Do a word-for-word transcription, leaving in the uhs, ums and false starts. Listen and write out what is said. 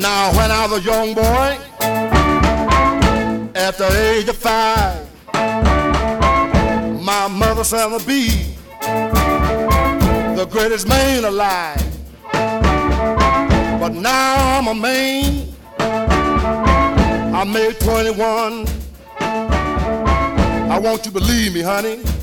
Now when I was a young boy, at the age of five, my mother said I'd be the greatest man alive. But now I'm a man, I made twenty-one. I want you to believe me, honey.